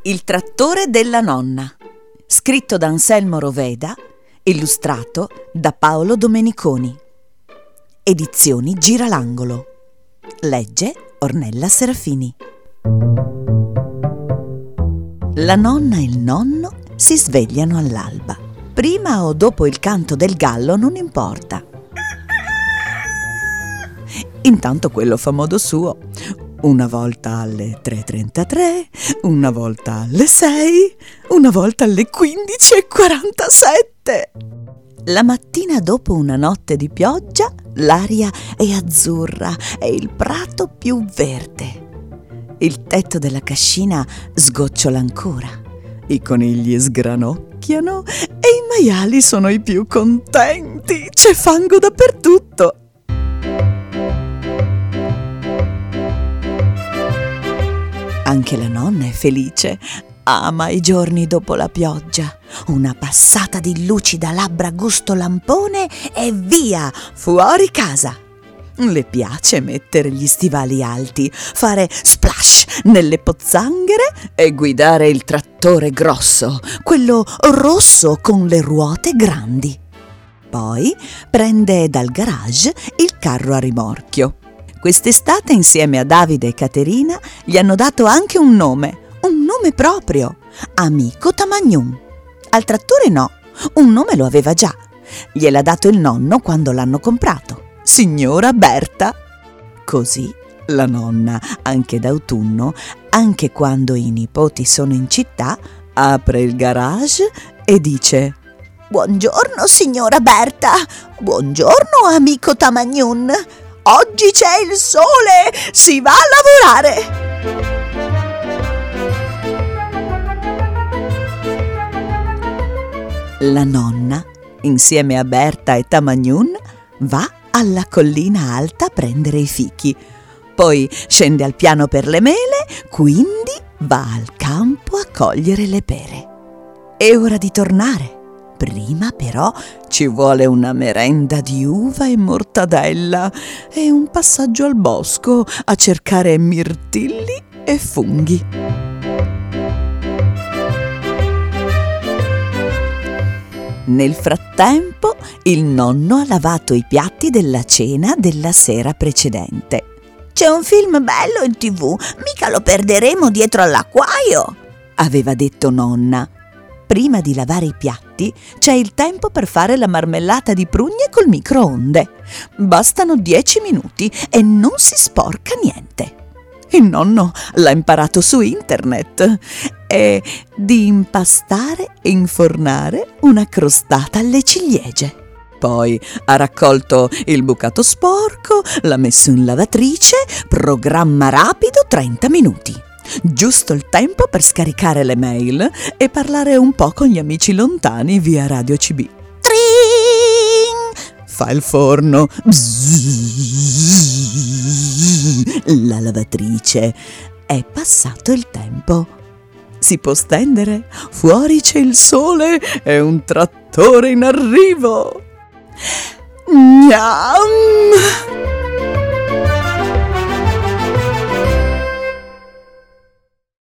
Il trattore della nonna, scritto da Anselmo Roveda, illustrato da Paolo Domeniconi. Edizioni Giralangolo. Legge Ornella Serafini. La nonna e il nonno si svegliano all'alba. Prima o dopo il canto del gallo non importa. Intanto quello fa modo suo. Una volta alle 3:33, una volta alle 6, una volta alle 15:47. La mattina dopo una notte di pioggia, l'aria è azzurra e il prato più verde. Il tetto della cascina sgocciola ancora. I conigli sgranocchiano e i maiali sono i più contenti. C'è fango dappertutto. Anche la nonna è felice, ama i giorni dopo la pioggia. Una passata di lucida labbra gusto lampone e via, fuori casa. Le piace mettere gli stivali alti, fare splash nelle pozzanghere e guidare il trattore grosso, quello rosso con le ruote grandi. Poi prende dal garage il carro a rimorchio. Quest'estate, insieme a Davide e Caterina, gli hanno dato anche un nome proprio, Amico Tamagnun. Al trattore no, un nome lo aveva già. Gliel'ha dato il nonno quando l'hanno comprato, Signora Berta. Così la nonna, anche d'autunno, anche quando i nipoti sono in città, apre il garage e dice: «Buongiorno, signora Berta! Buongiorno, amico Tamagnun! Oggi c'è il sole! Si va a lavorare!» La nonna, insieme a Berta e Tamagnun, va alla collina alta a prendere i fichi. Poi scende al piano per le mele, quindi va al campo a cogliere le pere. È ora di tornare. Prima però ci vuole una merenda di uva e mortadella e un passaggio al bosco a cercare mirtilli e funghi. Nel frattempo il nonno ha lavato i piatti della cena della sera precedente. «C'è un film bello in TV, mica lo perderemo dietro all'acquaio», aveva detto nonna. Prima di lavare i piatti c'è il tempo per fare la marmellata di prugne col microonde. Bastano 10 minuti e non si sporca niente. Il nonno l'ha imparato su internet e di impastare e infornare una crostata alle ciliegie. Poi ha raccolto il bucato sporco, l'ha messo in lavatrice, programma rapido 30 minuti. Giusto il tempo per scaricare le mail e parlare un po' con gli amici lontani via Radio CB. Tring! Fa il forno. Bzzz, la lavatrice. È passato il tempo. Si può stendere? Fuori c'è il sole e un trattore in arrivo. Gnam!